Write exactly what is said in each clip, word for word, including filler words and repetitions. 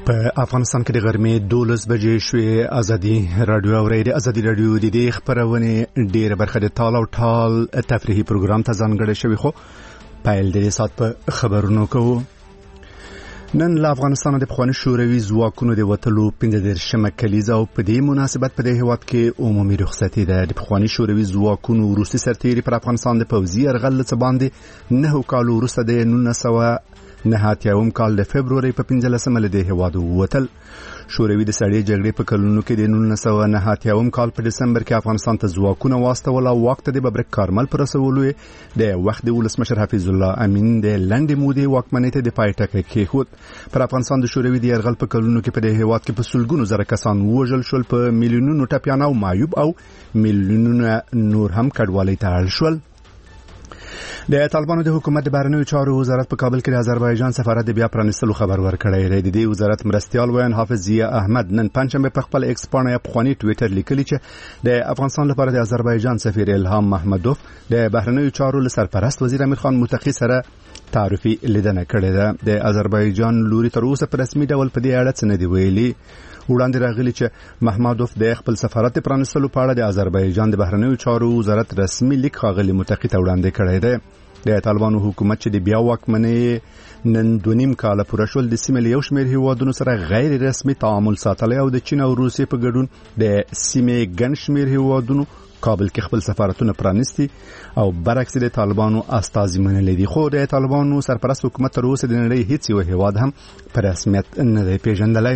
په افغانستان کې د غرمې دولس بجې شوې. ازادي رادیو اوري د ازادي رادیو د دې خبرونه ډیره برخه د ټال او ټال تفریحي پروګرام ته ځانګړی شوی، خو پایل د سات په خبرونو کوو. نن له افغانستان د پخوانی شوروي ځواکونو د وټلو پنځه دیرشمه کلیزه او په دې مناسبت په دې هیواد کې عمومي رخصتي ده. د پخوانی شوروي ځواکونو روسي سرتیري پر افغانستان د پوځي یرغل څخه باندې نه کالو وروسته د نولس سوه نه اتیاوم کال د فبروري په پنځلسمه له هیواد ووتل. شوروي د سړې جګړې په کلونو کې د نولس سوه نه اتیاوم کال په دسمبر کې افغانستان ته ځواکونه واستول او وخت د ببرک کارمل پر رسولو د وخت د ولسمشر حفیظ الله امین د لنډې مودې واکمنۍ ته د پای ټکی کېښود. پر افغانستان د شوروي د یرغل په کلونو کې په دې هیواد کې په سلګونو زره کسان وژل شول، په میلیونونو ټپیان او معیوب او میلیونونه نور هم کډوالۍ ته اړ شول. د طالبانو د حکومت د بهرنیو چارو وزارت په کابل کې د آذربایجان سفارت د بیا پرانیستلو خبر ورکړی دی. د دې وزارت مرستیال ویان حافظ ضیا احمد نن پنځمبه په خپل ایکس باندې پخوانی ټوئیټر لیکلی چې د افغانستان لپاره د آذربایجان سفیر الهام محمدوف د بهرنیو چارو سرپرست وزیر امیر خان متقی سره تعریفي لیدنه کړې ده. د آذربایجان لوري تر اوسه په رسمي ډول په دې اړه څه نه دی ویلي. وړاندې راغلی چې محمدوف د خپل سفارت پرانیستلو په اړه د آذربایجان د بهرنیو چارو وزارت رسمي لیک خاغلی متقی ته وړاندې کړی دی. د طالبانو حکومت چې د بیا واکمنۍ نن دونیم کال پوره شول د سیمې له یو شمېر هیوادونو سره غیر رسمي تعامل ساتلی او د چین او روسیې په ګډون د سیمې ګڼ شمېر هیوادونو کابل کې خپل سفارتونه پرانیستي او برعکس د طالبانو استازي منلي دي. خو د طالبانو سرپرست حکومت تر اوسه د نړۍ هیڅ یو هیواد هم په رسمیت نه دی پیژندلی.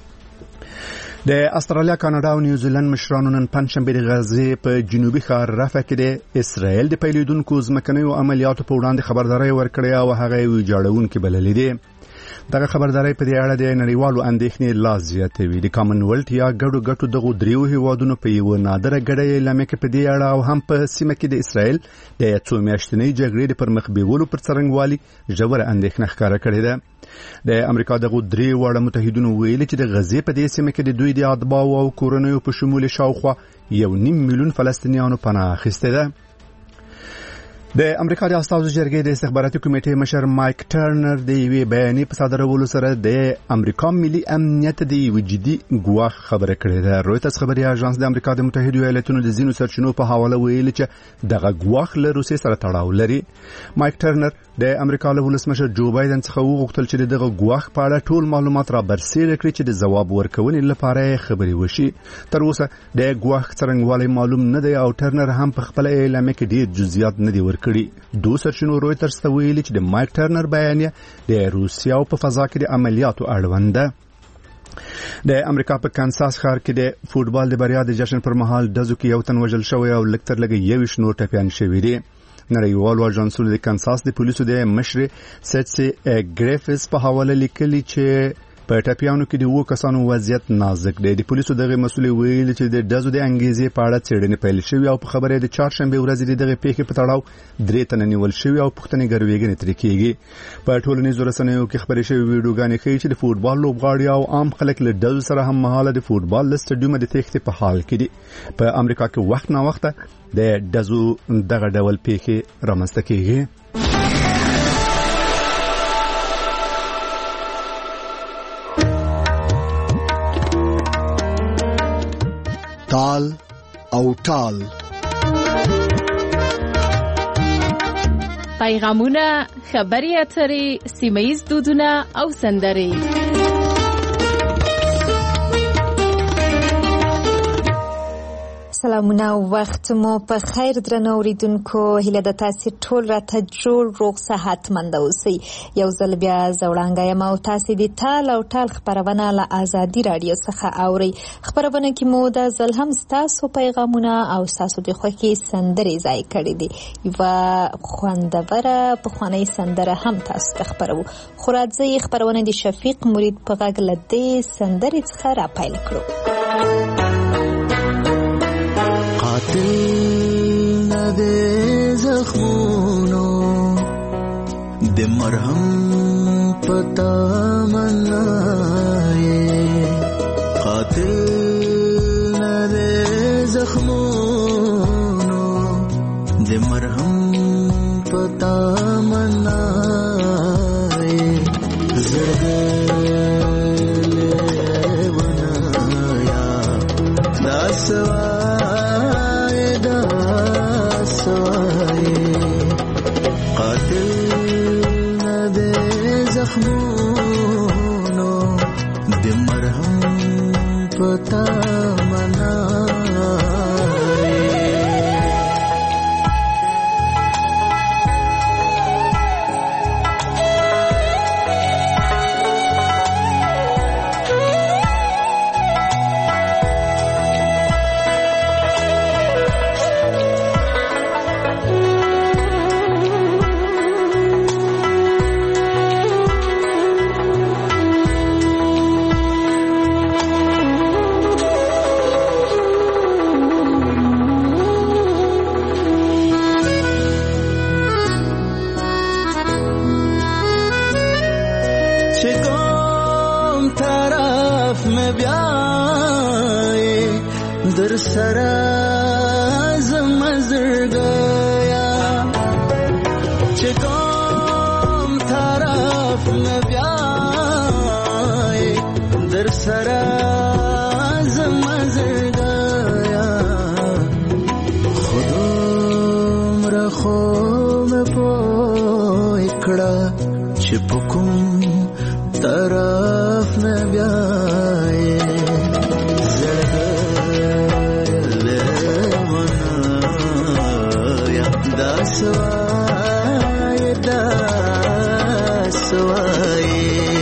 د استرالیا، کاناډا او نیوزیلند مشرانو نن پنځشنبه د غزې په جنوبي ښار رفح کې د اسرائیل د پیلېدونکو ځمکنیو عملیاتو په وړاندې خبرداری ورکړې او هغه یې ویجاړونکې بللې دي. دغه خبرداری په دې اړه د نړیوالو اندېښنې لا زیاتوي. د کامنولت یا ګډو ګټو دغو دریو هیوادونو په یوه نادره ګډه اعلامیه کې په دې اړه او هم په سیمه کې د اسرائیل د څو میاشتنۍ جګړې د پرمخ بیولو پر څرنګوالي ژوره اندېښنه ښکاره کړې ده. د امریکا دغه درې واړه متحدینو ویلي چې د غزې په دې سیمه کې د دوی د اتباعو او کورنیو په شمول شاوخوا یو نیم میلیون فلسطینیانو پناه اخیستې ده. د امریکا د استازو جرګې د استخباراتي کمیټې مشر مایک ټرنر د یوې بیانیې په صادرولو سره د امریکا ملي امنیت د یوه جدي ګواښ خبره کړې ده. رویټرز خبري اژانس د امریکا د متحدو ایالاتونو د ځینو سرچینو په حواله ویلي چې دغه ګواښ له روسیې سره تړاو لري. مایک ټرنر د امریکا له ولسمشر جو بایدن څخه وغوښتل چې دغه ګواښ په اړه ټول معلومات را برسېره کړي چې د ځواب ورکونې لپاره خبرې وشي. تر اوسه د ګواښ څرنګوالی معلوم نه دی او ټرنر هم په خپل اعلامیه کې ډېر جزئیات نه دي ورکړي. دو سرچینو رویټرز ته ویلي چې د مایک ټرنر بیانیه د روسیا په فضا کې د عملیاتو اړوند ده. د امریکا په کانساس ښار کې د فوټبال د بریا د جشن پر مهال ډزو کې یو تن وژل شوی او لږ تر لږه یویشت نور ټپیان شوي دي. نړیوالو اژانسونو د کانساس د پولیسو د مشر سټسي ګریفس په حواله لیکلي چې په ټپیانو کې د وو کسانو وضعیت نازک دی. د پولیسو دغه مسؤل ویلي چې د ډزو د انګیزې په اړه څېړنې پیل شوې او په خبره د چهارشنبه ورځې دغه پیښې په تړاو درې تنه نیول شوي او پوښتنې ګروېږنې ترې کېږي. په ټولنیزو رسنیو کې خپرې شوې ویډیوګانې ښیي چې د فوټبال لوبغاړي او عام خلک له ډزو سره هم مهاله د فوټبال له سټډیومه د تېښتې په حال کې دي. په امریکا کې وخت نا وخته د ډزو دغه ډول پیښې رامنځته کېږي. ټال او ټال پیغامونه، خبري اترې، سیمه‌ییز دودونه او سندرې. سلامونه او وخت مو په خیر درنو اوریدونکو. هیله د تاسو ټول راته جوړ روغ صحت مند اوسئ. یو ځل بیا زوړانګه یم او تاسو د ټال او ټال خبرونه له آزادي رادیو څخه اورئ. خبرونه کې مو د ځل هم تاسو پیغامونه او تاسو د خوښي سندرې ځای کړې دي. یو خوندوره پخوانۍ سندره هم تاسو ته خبرو. خو راځئ خبرونه د شفیق مرید په غږ له دې سندرې څخه را پیل کړو. قاتل ندے زخمونو د مرهم پتا منائے. قاتل ندے زخمونو د مرهم پتا منائے. زرگل سوای دا سوای قاتل نه دې زخمونو د مرهم پتا منا در سرا زمزر گیا چه کام طرف نبیائی در سرا زمزر گیا خودم را خوم پوی کڑا چه پکم طرف نبیائی سوای دا سوای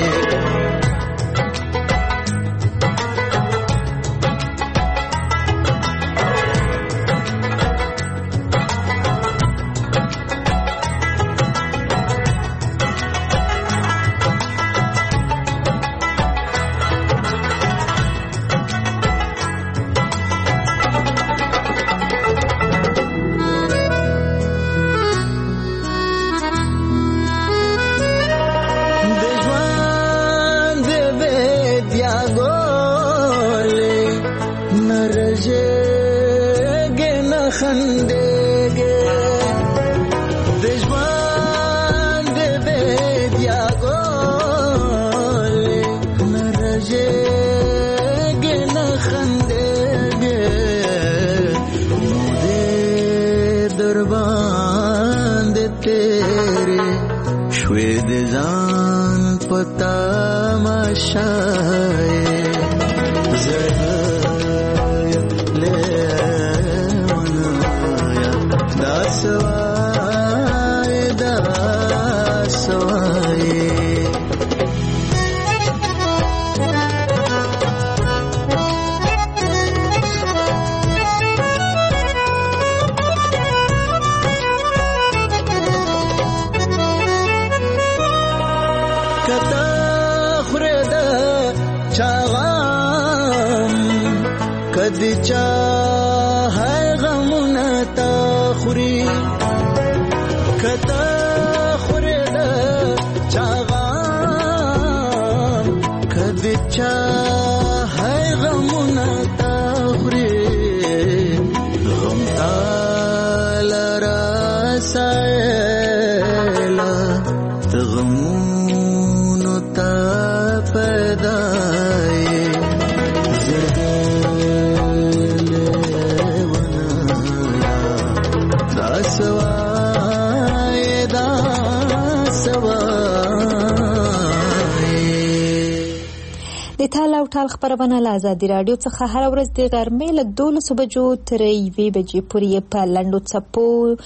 ټال خبرونه له آزادي رادیو څخه هر ورځ د غرمې له دولسو بجو تر یوې بجې پورې په لنډو څپو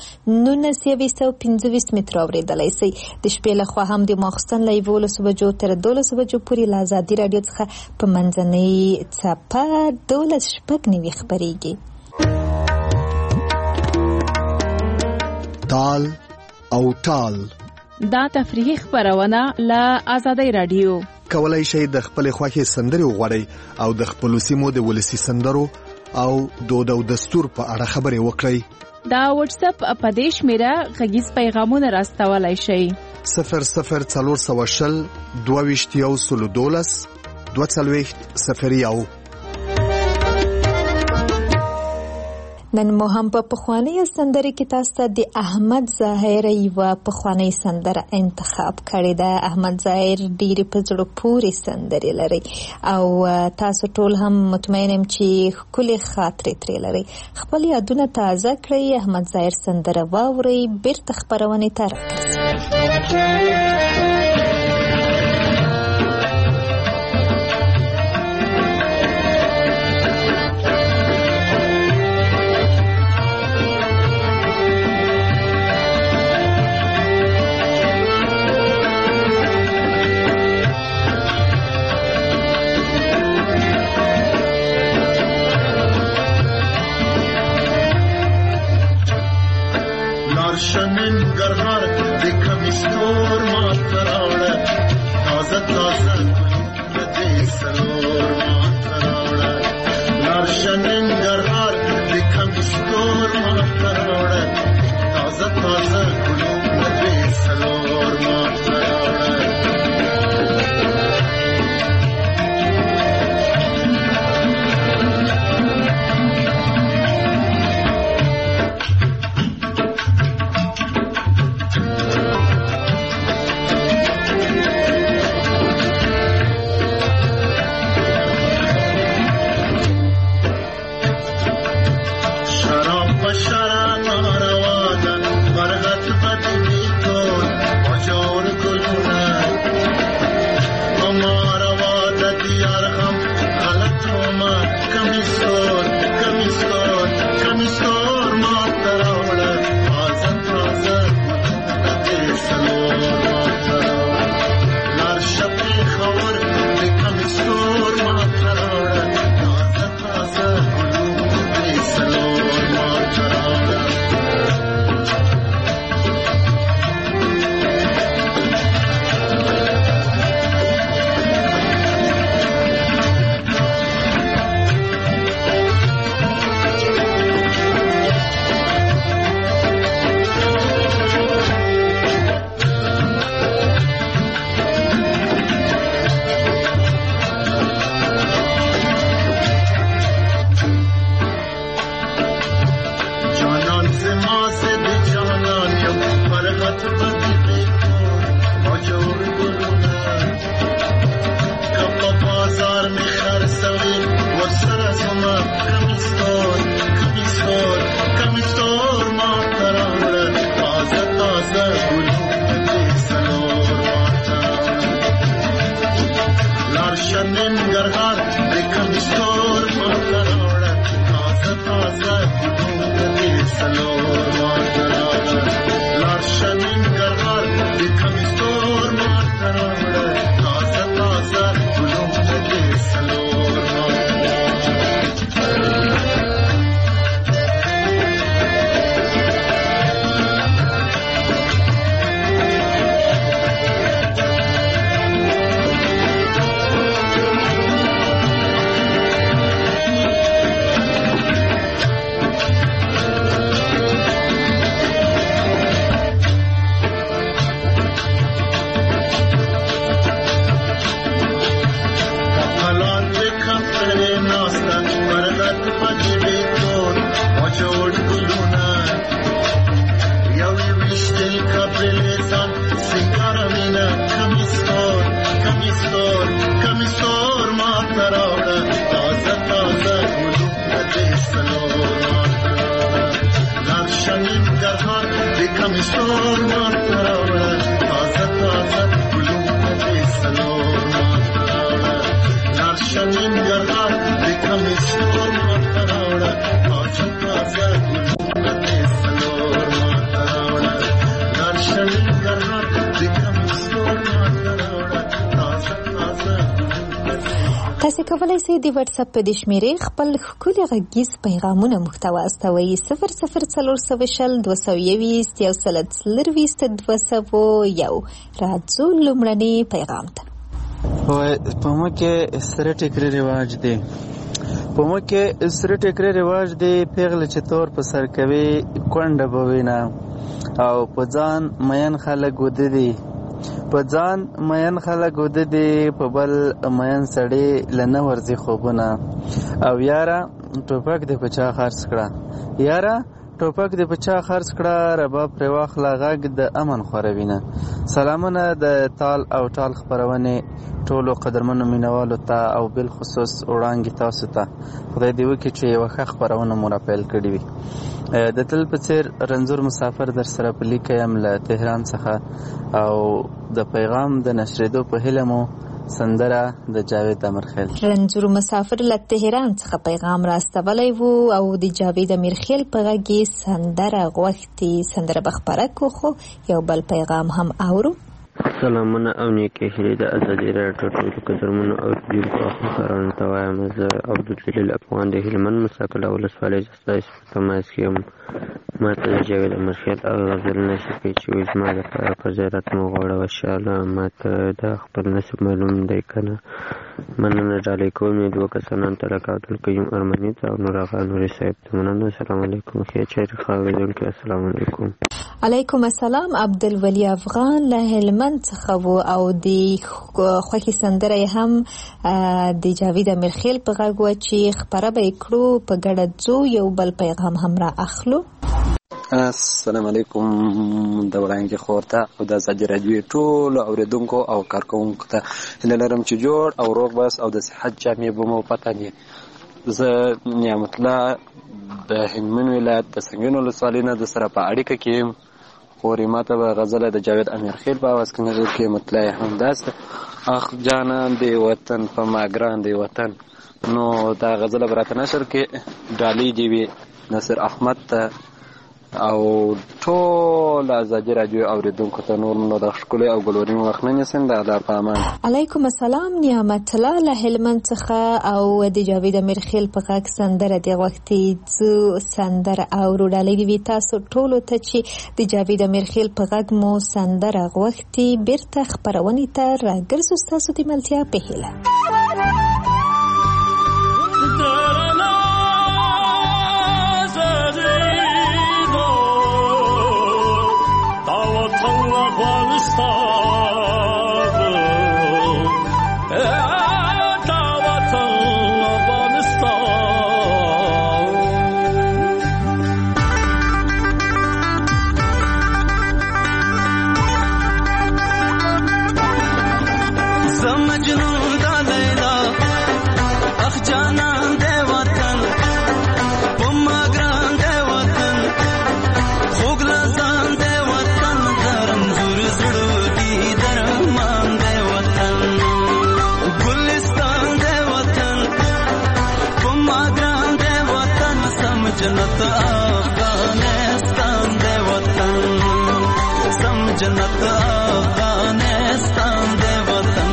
نولس سوه او پنځه ویشت متره اورېدلی شئ. د شپې لخوا هم د ماخوستن له یولسو بجو تر دولسو بجو پورې له آزادي رادیو څخه په منځنۍ څپه دولس شپږ نوي خپرېږي. تال او ټال دا تفریحي خبرونه له آزادي رادیو. کولای شئ د خپل خوښې سندرې وغواړئ او د خپل سیمو د ولسی سندرو او دود او دستور په اړه خبرې وکړئ. دا واتس اپ په دې شمیره غږیز پیغامونه راستولای شئ. صفر صفر څلور سوه شل دوه ویشت یو سلو دولس دوه څلوېښت صفر یو. نن مو هم په پخوانۍ سندرې کې تاسو ته د احمد ظاهر یوه پخوانۍ سندره انتخاب کړې ده. احمد ظاهر ډېرې په زړه پورې سندرې لري او تاسو ټول هم مطمئن یم چې ښکلې خاطرې ترې لري. خپل یادونه تازه کړئ، احمد ظاهر سندره واورئ، بیرته خپرونې ته راګرځئ. شنن گرهار دیکھم استور ماتراوڑا تازه تازه گلوم سلور ماتراوڑا لار شنن گرهار دیکھم استور ماتراوڑا تازه تازه گلوم سلور ماتراوڑا تاسو کولای شئ د واتس اپ په د شمیرې خپل ښکلي غږیز پیغامونه موږ ته واستوئ. صفر صفر څلور سوه شل دوه سوه یویشت یو سل څلرویشت دوه سوه یو. راځو لومړني پیغام ته. په موږ کې سره ټیکري رواج دی په موږ کې سره ټیکري رواج دی پیغله چې تور په سر کوي کونډه به وینه او په ځان مین خلک وده دي په ځان مین خلک وده دي په بل مین سړی له نه ورځي خوبونه او یاره ټوپک دې په چا خرڅ کړه یاره ټوپک دې په چا خرڅ کړه رباب پرې واخله غږ د امن خوروینه. سلامونه د تال او ټال خپرونې ټولو قدرمنو مینوالو ته او بالخصوص وړاندې تاسو ته خدای دې وکړي چې یوه ښه خپرونه مو راپیل کړې وي. د تل په څېر رنځور مسافر در سره په لیکه یم له تهران څخه او د پیغام د نشرېدو په هیله مو سندره د جاوید امیرخیل. رنځور مسافر له تهران څخه پیغام راستولی و او د جاوید امیرخیل په غږ کې سندره غوښتي. سندره به خپره کړو خو یو بل پیغام هم اورو. سلامونه او نیکې هیلې د ازادي راډیو ټولو قدرمنو اورېدونکو او خبرانو ته وایم. زه عبدالجلیل افغان د هلمند مساکله ولسوالۍ ستاسو په تماس کې یم. ما ته د جاوید امیرخیل او غزل نصیب کړي چې وایي زما دپاره په زیارت مو غواړه وشاله. ما ته دا خپل نصیب معلوم دی که نه. مننه. ډالۍ کوم یې دوه کسانان ته لکه عبدالقیوم ارمني ته او نور آغا نوري صاحب ته مننه. السلام علیکم. ښې چیرې ښه اورېدونکي السلام علیکم. علیکم السلام. عبدالولي افغان له هلمند څخه و او د خوښي سندره هم د جاوید امیرخیل په غږ وه چې خپره به یې کړو. په ګډه ځو یو بل پیغام هم را اخلو. السلام علیکم د وړانګې خور ته او د ازادي راډیو ټولو اورېدونکو او کارکوونکو ته هیله لرم چې جوړ او روغ بس او د صحت جامې به مو پته وي. زه نعمت الله د هلمند ولایت د سنګین ولسوالۍ نه د سره په اړیکه کې یم. خورې ما ته به غزله د جاوید امیرخیل په اواز کې نظر کې مطلع همداسته اخ جانان دی وطن په ما ګران دی وطن. نو دا غزله به راته نشر کې ډالۍ دې وي نصر احمد ته او ټول ازادي راډیو اوریدونکو ته نور نو د ښکلي او ګلورین وخت نه نیسم. د الله په امان. علیکم السلام. نعمت الله له هلمند څخه او د جاوید امیرخیل په غږ سندره دې غوښتي. زه سندره اورو. ډالۍ دې وي تاسو ټولو ته چې د جاوید امیرخیل په غږ مو سندره غوښتي. بیرته خپرونې ته راګرځو ستاسو د ملتیا په هیله. جنت افغانستان دے وطن سم جنت افغانستان دے وطن.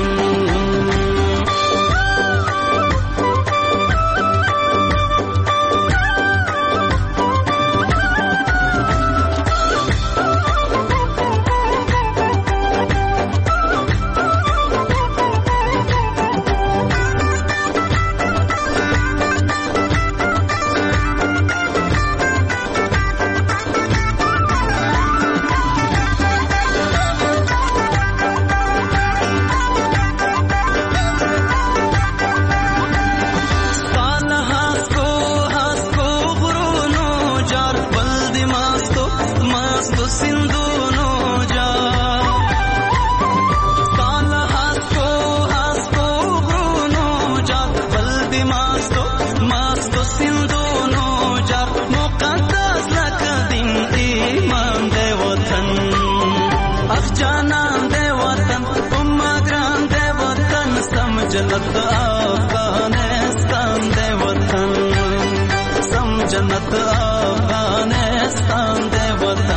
جنت افغانستان دے وطن سم جنت افغانستان دے وطن.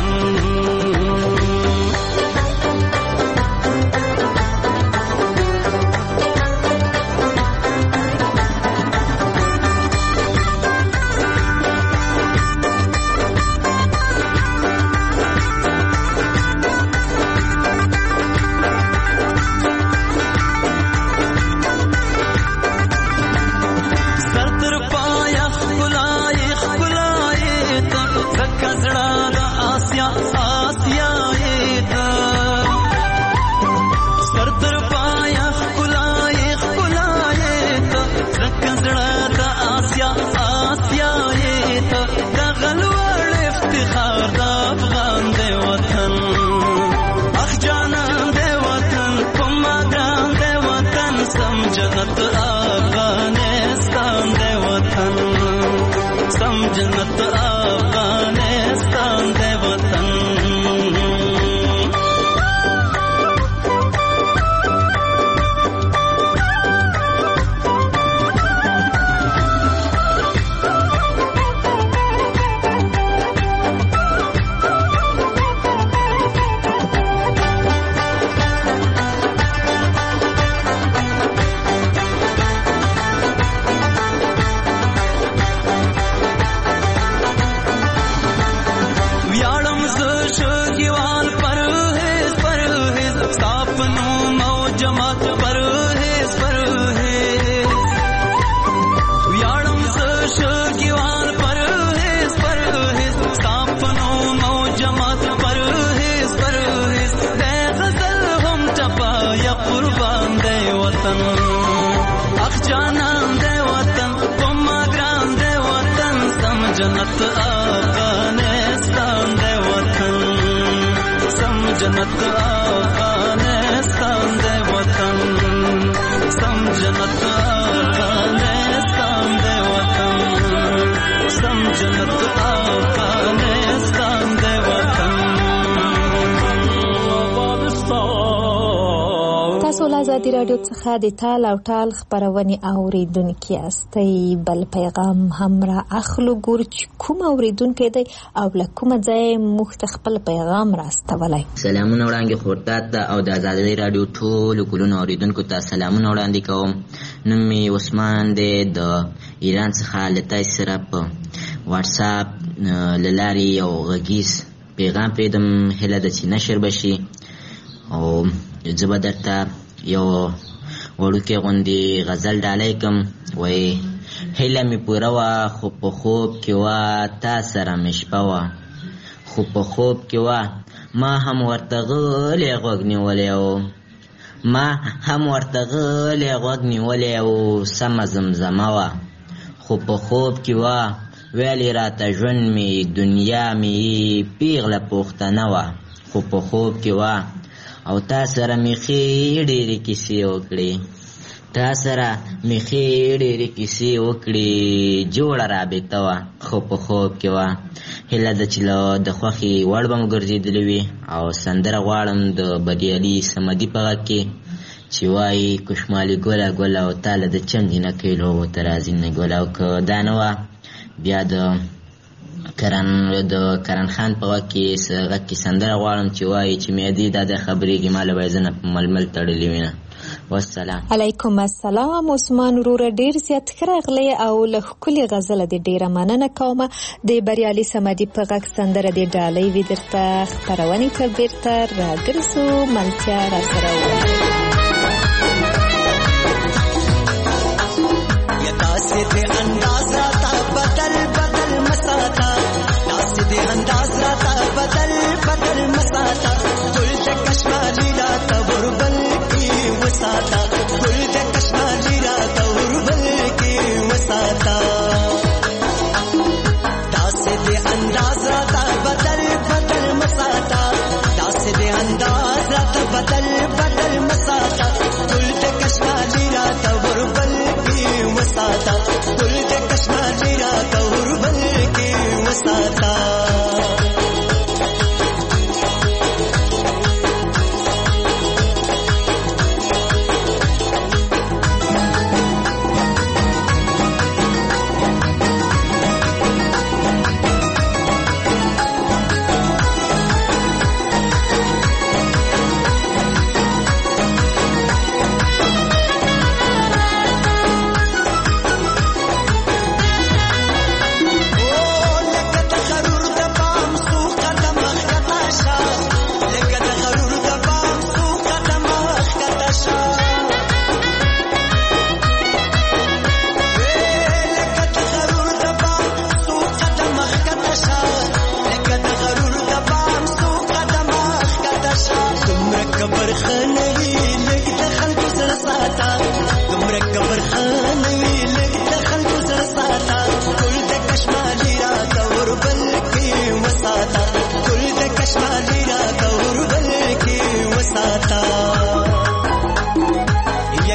समझनत अफगानिस्तान दे वतन जन्नत अफगानिस्तान दे वतन समझनत अफगानिस्तान दे वतन समझनत अफगानिस्तान दे वतन समझनत अफगानिस्तान दे वतन تاسو له ازادي رادیو څخه د تال او ټال خبرونه اوریدونکو یاستئ. بل پیغام هم را اخلو ګور چې کوم اوریدونکو دی او له کوم ځای مخ خپل پیغام راستولای. سلامونه وړاندې خورته او د ازادي رادیو ټول کولونو اوریدونکو ته سلامونه وړاندې کوم. نوم می عثمان دی د ایران څخه لته سره په واتس اپ لاري او غږیز پیغام پیدم هله د چې نشر بشي او زه به درته یو وړوکی غوندې غزل ډالۍ کړم. وایي هیله مې پوره وه خو په خوب کې وه تا سره مې شپه وه خو په خوب کې وه ما هم ورته غلی غوږ نیولی و ما هم ورته غلی غوږ نیولی و سمه زمزمه وه خو په خوب کې وه ویلې راته ژوند مې دنیا مې پیغله پوښتنه وه خو په خوب کې وه او تا سره مې ښې ډېرې کیسې وکړې تا سره مې ښې ډېرې کیسې وکړې جوړه رابطه وه خو په خوب کې وه. هیله ده چې له د خوښې وړ به مو ګرځېدلې وي او سندره غواړم د بریالي صمدي په غږ کې چې وایي کشمالي ګله ګله او تاله د چندې نه کوي لوبو ته راځي نه ګله. او که دا نه وه بیا د کرن د کرن خان په وخت کې غږ کې سندره غواړم چې وایي چې میادي دا د خبرېږي ما له به یې زه نه په ململ تړلې وینه. والسلام علیکم السلام. عثمان وروره ډېر زیات ښه راغلی او له ښکلې غزله دې ډېره مننه کومه. د بریالي صمدي په غږ سندره دې ډالۍ وي درته خپرونې ته بېرته راګرځو ملتیا راسره ووایه. داسې دې انداز راته بدل بدل مساته داسې دې انداز راته بدل بدل مساته ګل د کشمالي راته وربل کې وساته ګل د کشمالي راته وربل کې وساته داسې دې انداز راته بدل بدل مساته داسې دې انداز راته بدل بدل مساته ګل د کشمالي راته وربل وساتا ګل د کشمالي راته وربل کې وساتا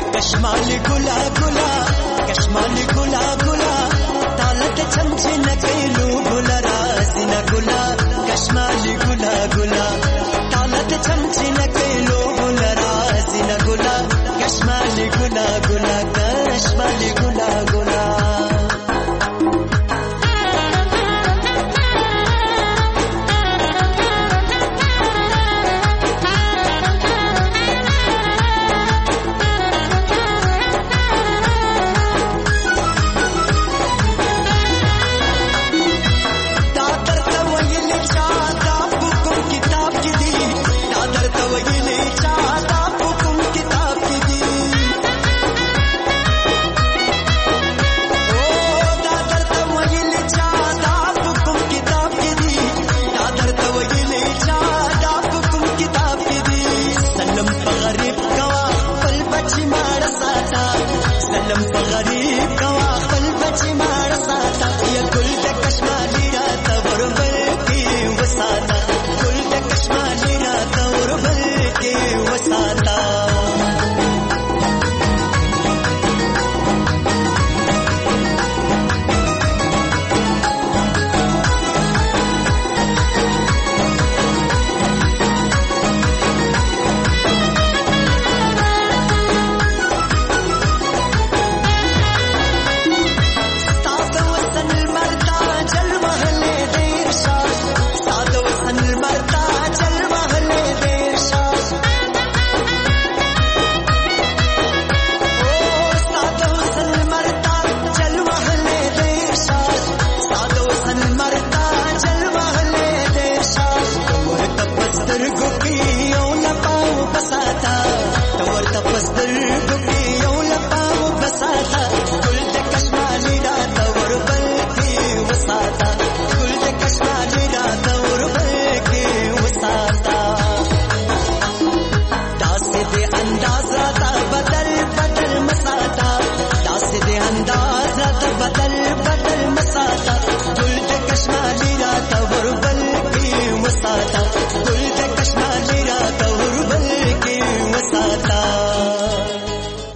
कश्माली गुला कश्माली गुला गुला तालत छमछे नचे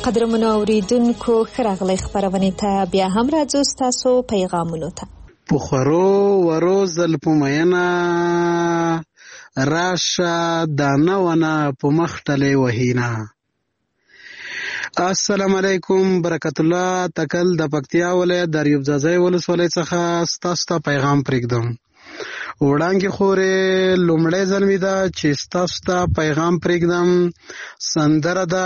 قدرمنو اوریدونکو ښه راغلی خپرونې ته بیا هم راځو ستاسو پیغامونو ته. په خورو ورو زلپمینه راشه دانه ونه په مخ ټلې وهینه. السلام علیکم برکت الله تکل د پکتیا ولایت د ریوب ځای ولسوالۍ څخه ستاسو ته پیغام پرېږدم. وړانګې خورې لومړی ځل مې ده چې ستاسو ته پیغام پرېږدم. سندره د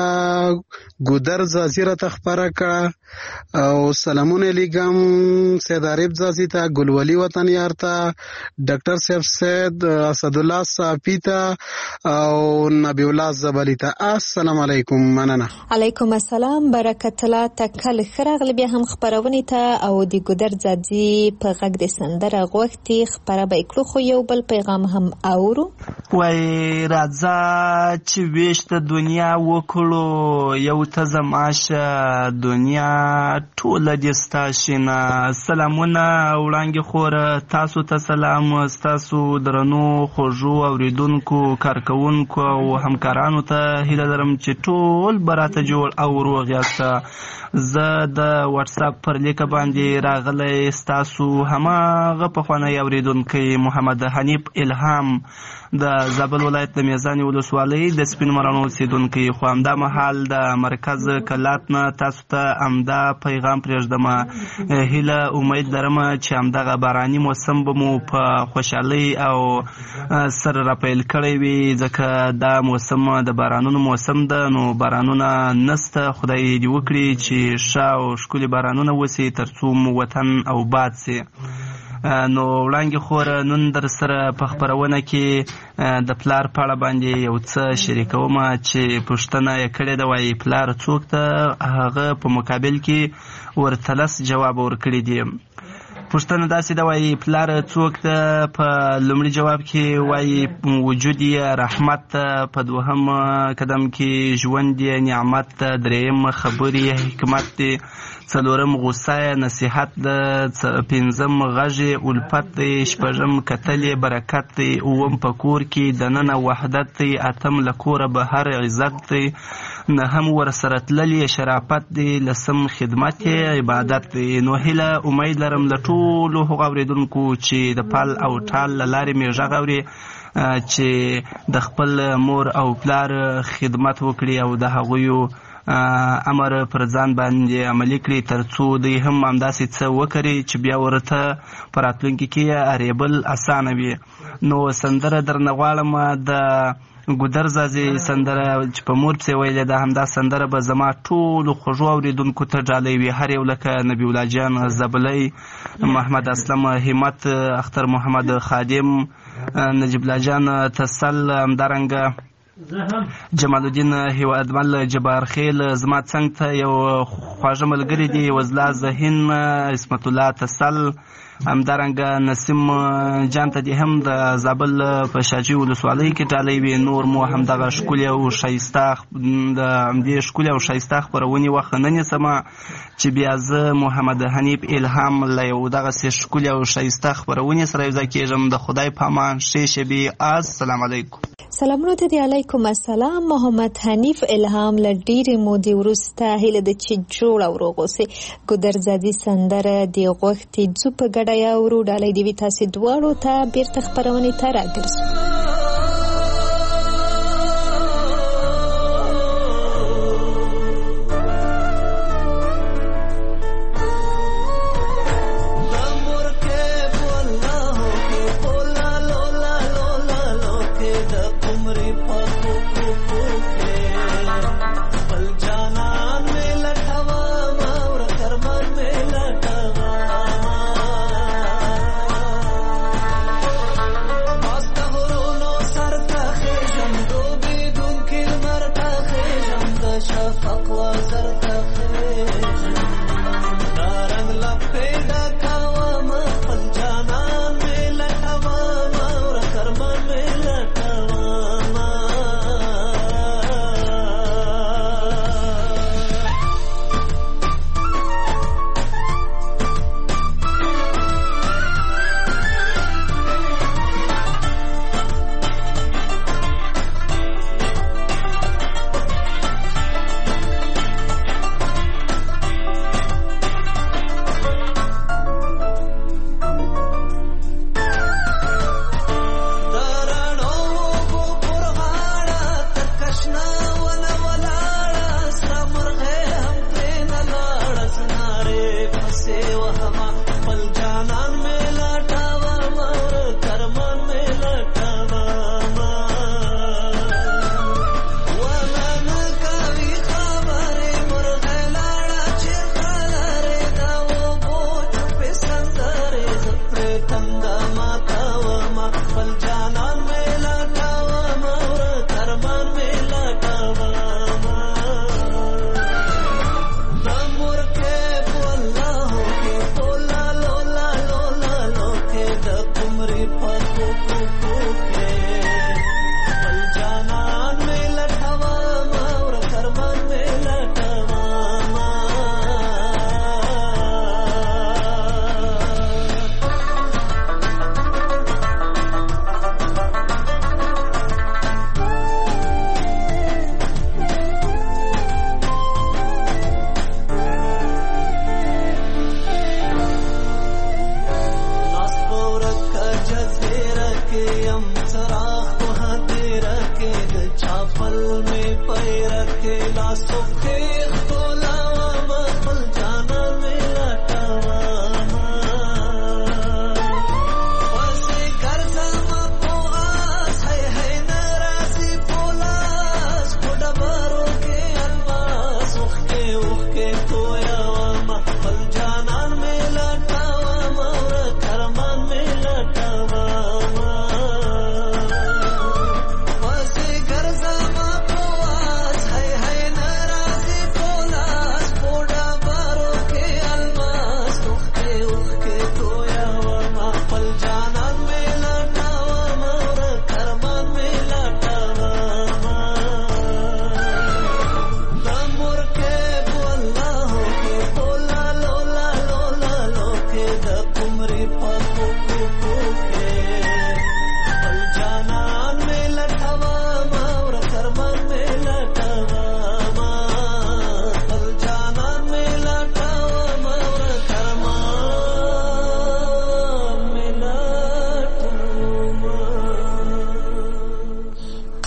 ګودر ځاځي راته خپره کړه او سلامونه لیږم سید عارف ځاځي ته، ګلولي وطن یار ته، ډاکټر صاحب سید اسدالله صافي ته او نبی الله زبلی ته. السلام علیکم. مننه. علیکم السلام برکت الله تکل ښه راغلی بیا هم خپرونې ته او د ګودر ځاځي په غږ د سندره غوښتي خپره به یې کړو، خو یو بل پیغام هم اورو. وای راځه چې ویش د دنیا وکړو یو ته زماشه دنیا ټوله دې ستا شینه. سلامونه وړانګې خوره، تاسو ته سلام، ستاسو درنو خوږو اوریدونکو کارکوونکو او همکارانو ته هیله لرم چې ټول به راته جوړ او روغ یاست. زه د واتساپ پر لیکه باندې راغلی ستاسو هماغه پخوانی اوریدونکی محمد حنیف الهام د زابل ولایت د میزانې ولسوالۍ د سپین مرانو اوسېدونکی، خو همدا مهال د مرکز کلات نه تاسو ته همدا پیغام پرېږدم. هیله امید لرم چې همدغه باراني موسم به مو په خوشحالۍ او سر راپیل کړی وي، ځکه دا موسم د بارانونو موسم ده. نو بارانونه نسته، خدای دې وکړي چې ښه او ښکلي بارانونه وسي تر څو مو وطن او باد سي. نو وړانګې خوره نن در سره په خپرونه کې د پلار په اړه باندې یو څه شریکوم چې پوښتنه یې کړې ده، وایي پلار څوک ته؟ هغه په مقابل کې ورته لس جواب ورکړي دي. پوښتنه داسې ده، وایي پلار څوک ته؟ په لومړي جواب کې وایي وجود یې رحمت، په دوهم قدم کې ژوند یې نعمت، دریم خبرې حکمت دی، څلورم غصه نصیحت ده، پنځم غږ الفت دی، شپږم کتل برکت دی، اووم په کور کې دننه وحدت دی، اتم له کوره بهر عزت دی، نهم ورسره تللی شرافت دی، لسم خدمت عبادت دی. نو هیله امید لرم له ټولو هغو اورېدونکو چې د پل او ټال له لارې مې غږ اوري چې د خپل مور او پلار خدمت وکړي او د هغویو امر پر ځان باندې عملي کړي تر څو دوی هم همداسې څه وکړي چې بیا ورته په راتلونکي کې اریبل اسانه وي. نو سندره درنه غواړم د ګودر ځاځي سندره چې په مور پسې ویلې ده، همدا سندره به زما ټولو خوږو اورېدونکو ته ډالۍ وي، هر یو لکه نبی الله جان زبلی، محمد اسلم همت، اختر محمد خادم، نجیب الله جان تسل، همدارنګه جمال الدین هیوادمل جبار خیل، زما څنګ ته یو خواږه ملګری دی وزلا ذهین، اسمت الله تسل، همدارنګه نسیم جان ته دې هم د زابل په شاجوی ولسوالۍ کې ډالۍ وي. نور مو همدغه ښکلي او ښایسته د همدې ښکلي او ښایسته خپرونې وخت نه نیسمه چې بیا زه محمد حنیف الهام له یو دغسې ښکلي او ښایسته خپرونې سره یوځای کېږم. د خدای په امان، ښې شبې. السلام علیکم. سلامونه ته دی. علیکم السلام. محمد حنیف الهام له ډېرې مودې وروسته هیله ده چې جوړ او روغ اوسې. ګودر ځاځي سندره دې غوښتې ځو په ګډه یاورو، ډالۍ دې وي تاسې دواړو ته. بیرته خپرونې ته راګرځو. Hasta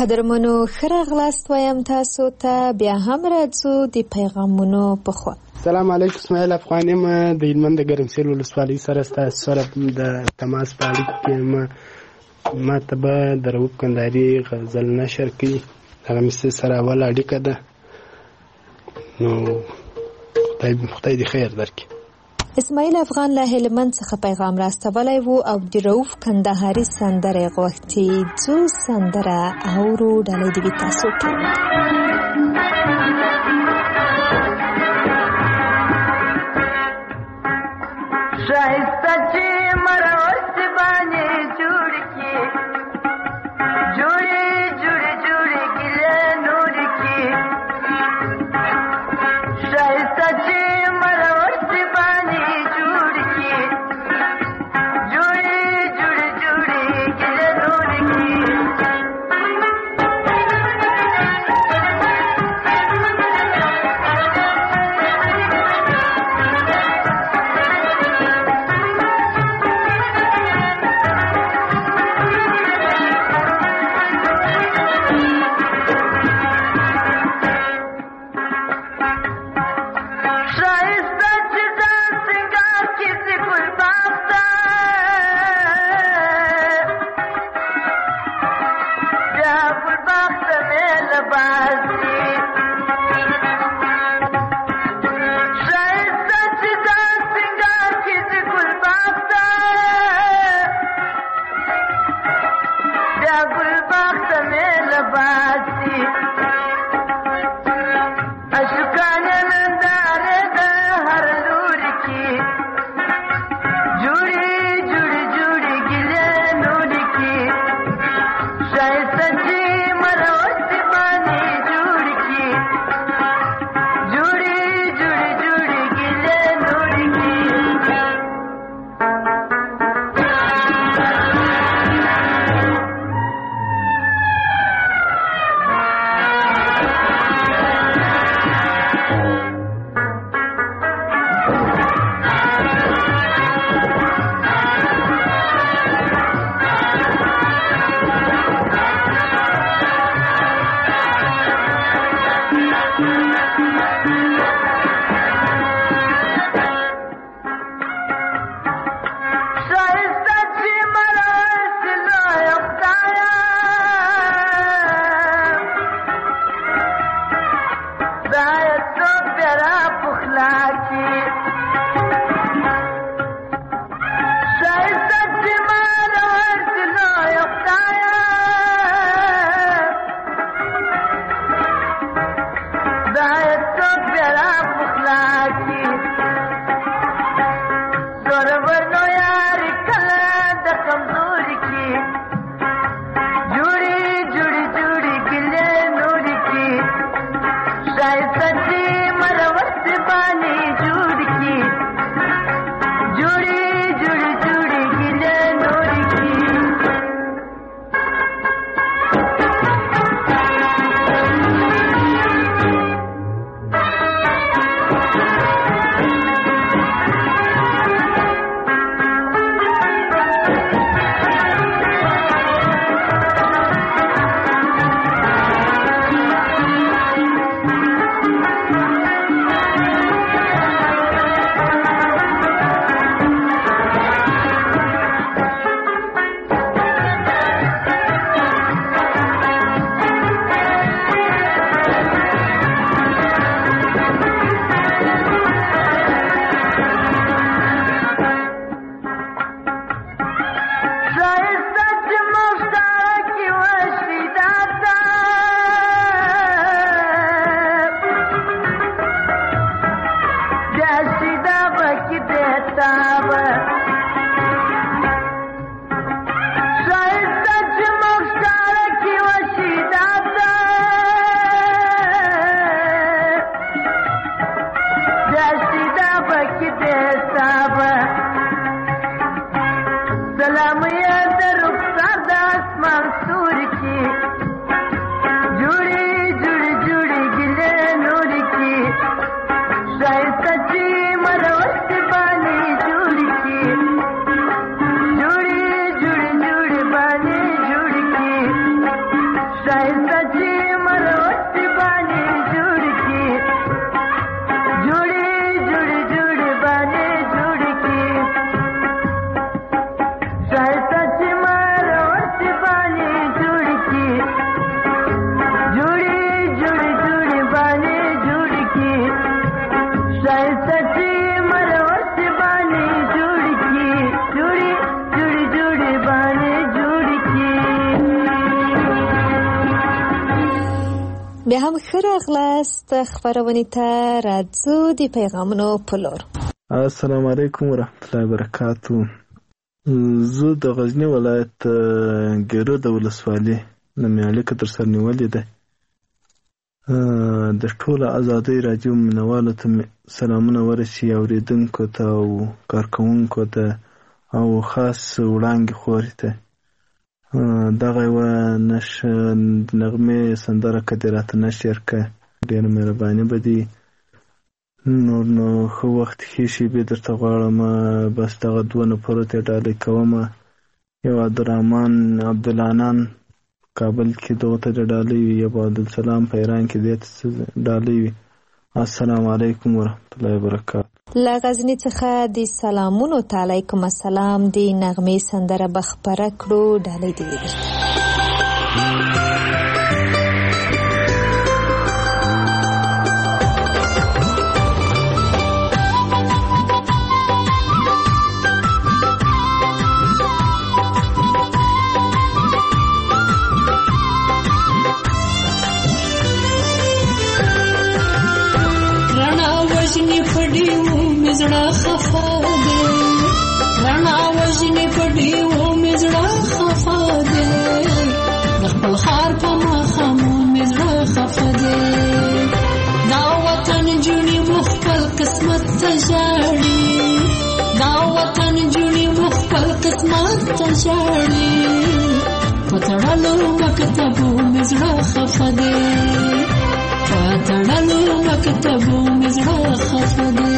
قدرمنو ښه راغلاست وایم تاسو ته. بیا هم راځو د پیغامونو په خوا. سلام علیکم. اسماعیل افغان یم د هلمند د ګرمسیر ولسوالۍ سره ستاسو سره د تماس په اړیکه کې یم. ما ته به د رؤوف کندهاري غزل نشر کړي. هغه مې سره اوله اړیکه ده. نو خدای دې خیر درکړي. اسماعیل افغان له هلمند څخه پیغام راستولی و او د رؤوف کندهاري سندرې غوښتي. ځو سندره اورو. ډالۍ دې وي تاسو ټول. شایسته چې مرور چې باندې جوړ کی جوړې جوړې جوړې ګلې نور کی شایسته چې مرور چې باندې جوړ کی جوړې جوړې جوړې ګلې نور کی Shine بیا هم ښه راغلاست خپرونې ته. راځو د پیغامونو په لور. السلام علیکم ورحمت الله وبرکاتو. زه د غزنی ولایت ګیرو د ولسوالۍ نه مې اړیکه در سره نیولې ده. د ټوله ازادۍ راډیو مینوالو ته سلامونه ورسي، اورېدونکو ته او کارکوونکو ته او خاص وړانګې خورې ته. دغه یوه نشه نغمې سندره که دې راته نشر کړه ډېره مهرباني به دي. نور نو ښه وخت ښې شېبې درته غواړم. بس دغه دوه نفرو ته ډالۍ کومه. یو عبدالرحمن عبدالعنان کابل کې دغه ته ډالۍ وي، یو عبدالسلام په ایران کې دې ته ډالۍ وي. السلام علیکم ورحمت الله وبرکاتو. له غزني څخه د سلامونو ته علیکم السلام. د نغمې سندره به خپره کړو، ډالۍ دې وي. مزړه خفا ده رڼا وژنې په ډیوو مزړه خفا ده د خپل ښار په ماښامو مزړه خفا ده دا وطن جونې مو خپل قسمت ته ژاړي دا وطن جونې مو خپل قسمت ته ژاړي په تړلو مکتبو مزړه خفا ده په تړلو مکتبو مزړه خفا ده.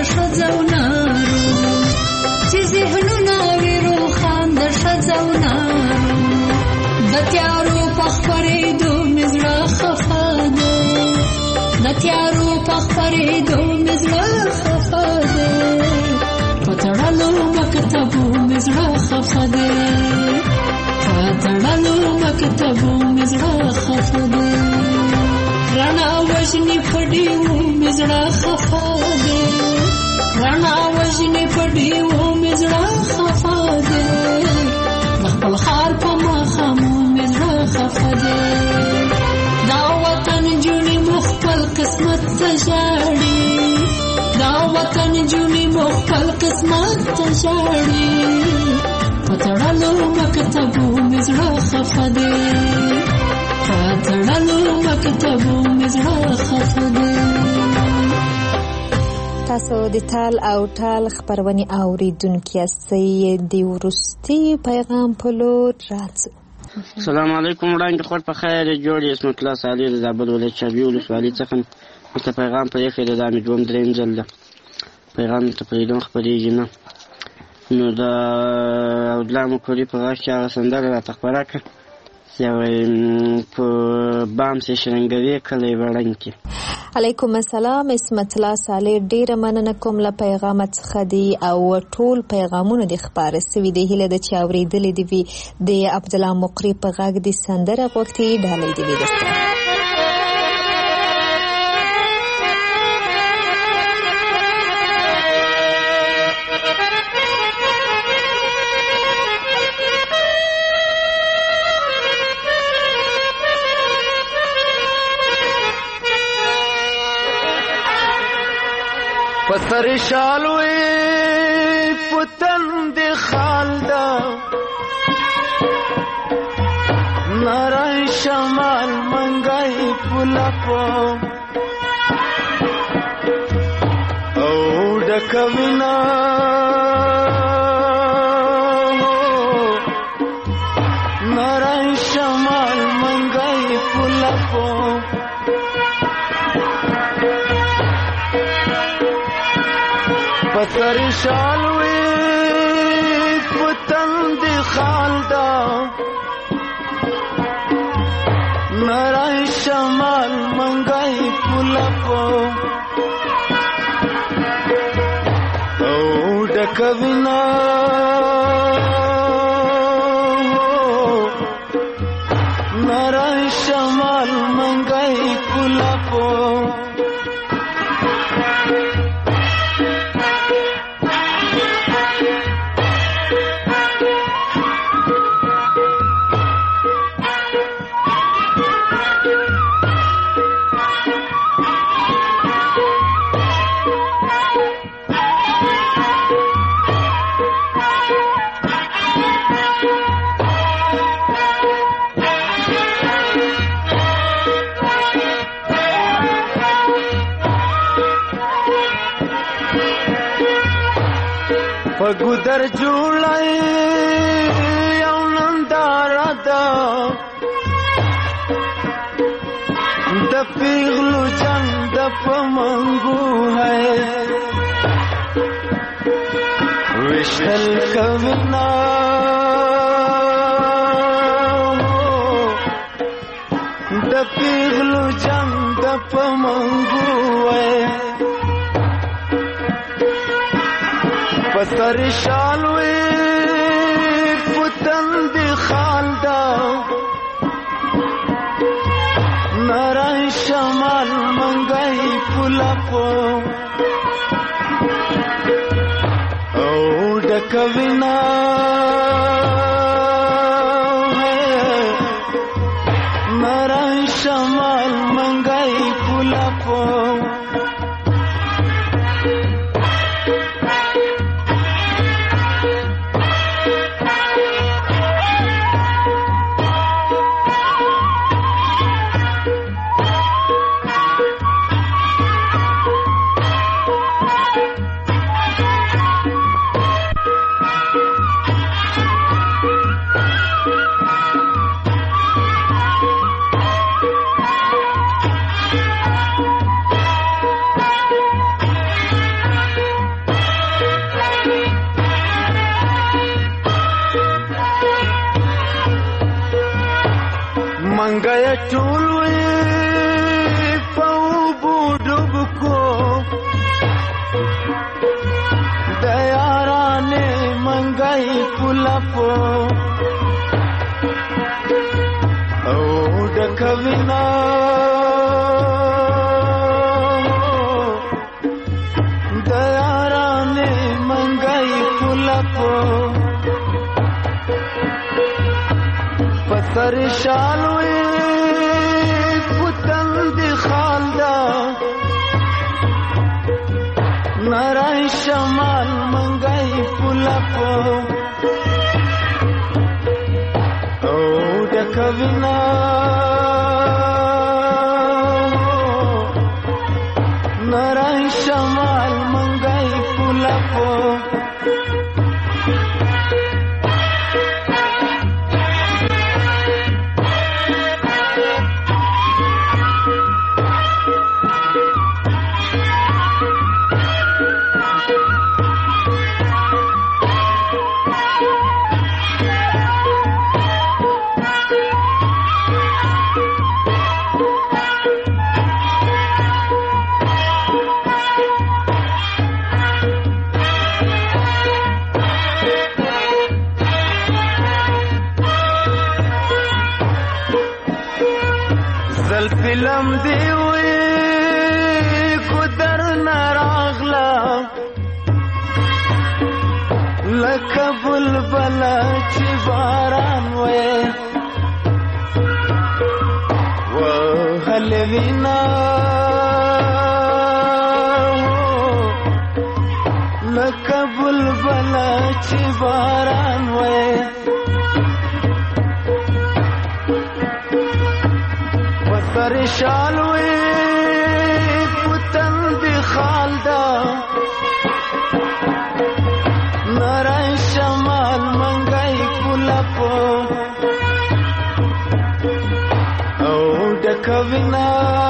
ذهنونه ویرو خان د ښځو نه تیارو په خپرېدو مې زړه خفه دی په تړلو مکتبو مې زړه خفه دی په تړلو مکتبو مې زړه خفه دی رڼا وژنې په ډیوو مې زړه خفه دی رڼا وژنې په ډیوو مې زړه خفه دی د خپل ښار په ماښامو مې زړه خفه دی دا وطن جونې مو خپل قسمت ته ژاړي دا وطن جونې مو خپل قسمت ته ژاړي په تړلو مکتبو مې زړه خفه دی په تړلو مکتبو مې زړه خفه دی. تاسو د تال او ټال خبرونې اوریدونکي یاستئ. د وروستي پیغام په لور راځو. السلام علیکم. وړاندې خور په خیر جوړ اسمت الله صالح د زابل ولایت چابي ولسوالۍ څخه مته پیغام په یخې د دامې دوم درېیم ځل ده پیغام ته پرېږدم خپرېږي نه نو د عبدالله مکوري په غږ کې هغه سندره راته خپره کړه په بام سې شرنګوي کلی وړنګ کې. علیکم السلام. اسمت الله صالح ډیره مننه کوم له پیغامت څخه دی او ټول پیغامونه د خبره سوي د هله د چا اوریدلې دی وی د عبدالله مقری په غږ د سندره وختي ډالۍ دی وی دسته. پسر شالوی پتند خالدا نارای شمال منگای پلپا او ڈکوینا نارای شمال منگای پلپا پسر شالوی پتند خالدا نرای شمال منگای پلپو او ڈکوینا نرای شمال منگای پلپو پگودر جوړای او نندارا دا د پیغلو جنگ د پمنګو ہے وشل کونا د پیغلو جنگ د پمنګو ہے پسر شالوی پتند خالدا نرای شمال منگای پلپو او ڈکوینا نرای شمال منگای پلپو منگای ټولوی په وبو د یارانې منګی پلپو او ډکوینا د یارانې منګی پلپو پسر شالوی پتن دی خالدا نرای شمال منگای پلپو او ڈکوینا نرای شمال منگای پلپو فلم دیوی کدر نراغلا لکه بلبل چې باران وې وهل وینا لکه بلبل چې باران وې پریشالوی پتن دی خالدا نرای شمال منگای پلپو او ڈکوینا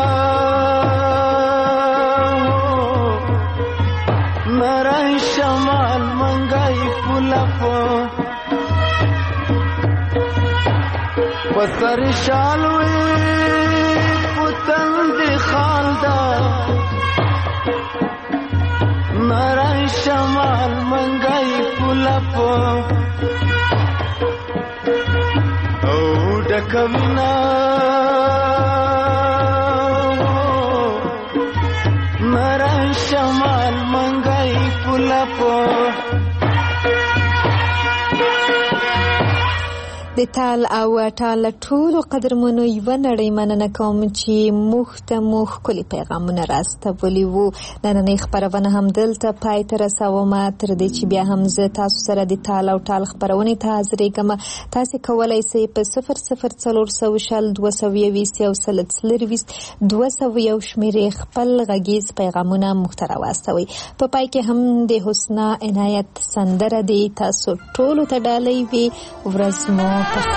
نرای شمال منگای پلپو پسر شالوی پتن دی خالدا نرای شمال منگای پلپو او ڈکوینا نرای شمال منگای پلپو د تال او ټال ټولو قدرمنو یوه نړۍ مننه کوم چې موږ ته مو ښکلي پیغامونه راستولي وو. نننۍ خپرونه همدلته پای ته رسومه. تر دې چې بیا هم زه تاسو سره د تال او ټال خپرونې ته حاضرېږم. تاسې کولی سئ په صفر صفر څلور سوه شل دوه سوه یویست یو سل څلرویست دوه سوه یو شمېرې خپل غږیز پیغامونه موږ ته راواستوئ. په پای کې هم د حسنا عنایت سندره دی. تاسو ټولو ته ډالۍ وي. ورځ مو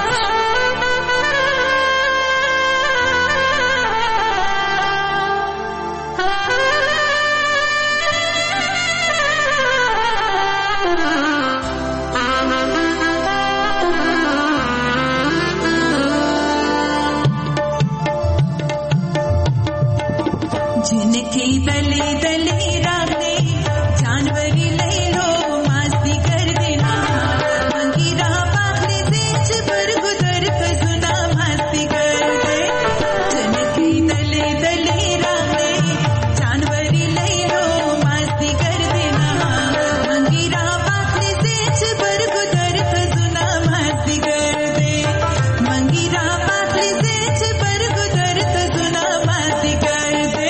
जिनकी दले दले राते जानवरी ले लो मस्ती कर देना मंगीरा बाखरे से चबर गुजर कजुना मस्ती कर दे. जिनकी दले दले राते जानवरी ले लो मस्ती कर देना मंगीरा बाखरे से चबर गुजर कजुना मस्ती कर दे. मंगीरा बाखरे से चबर गुजर कजुना मस्ती कर दे.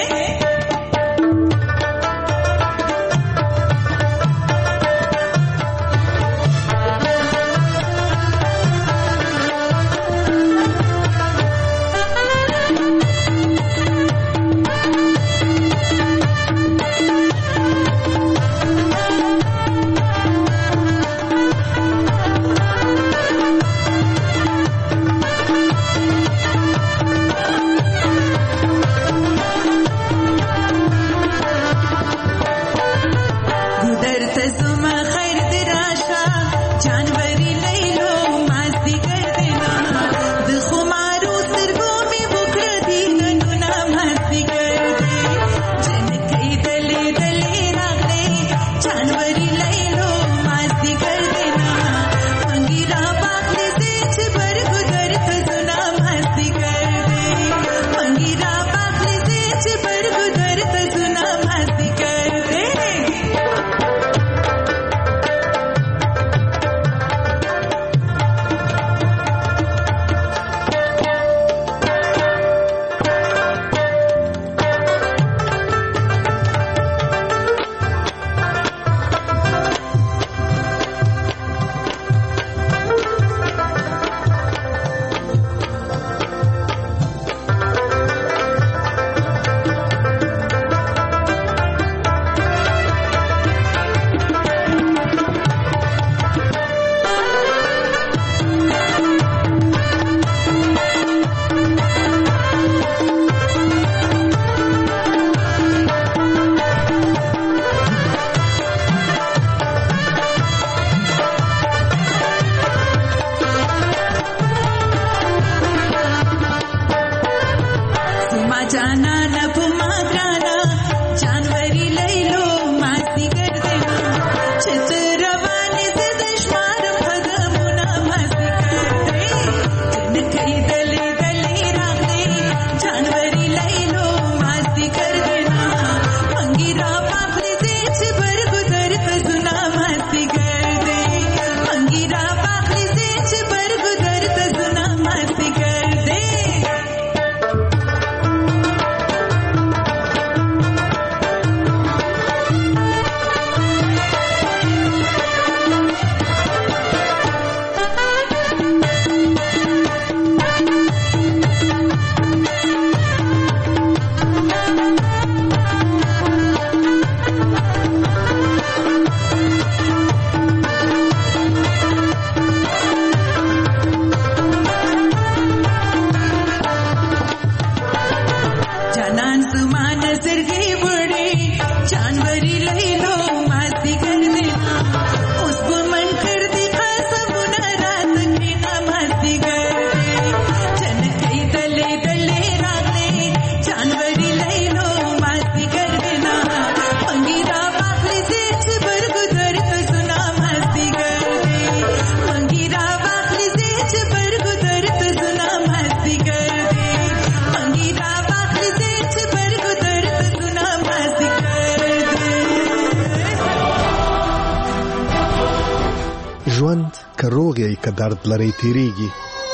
ژوند که روغ یې که درد لري تیریږي،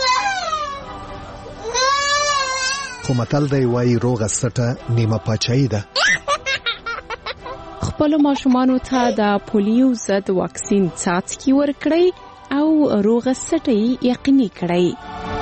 خو متل دی وایي روغه سټه نیمه پاچاهي ده. خپلو ماشومانو ته د پولیو ضد واکسین څاڅکي ورکړئ او روغه سټه یقیني کړئ.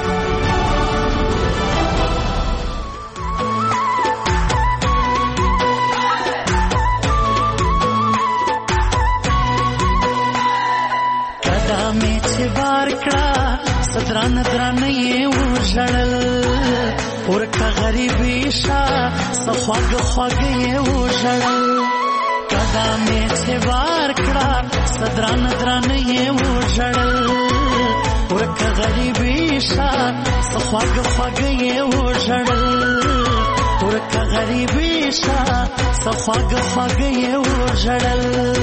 دران دران یې وژړل ورکه غریبي شا سخواږ خواږ یې وژړل قدمې چې بار کړه دران دران یې وژړل ورکه غریبي شا سخواږ خواږ یې وژړل ورکه غریبي شا سخواږ خواږ یې وژړل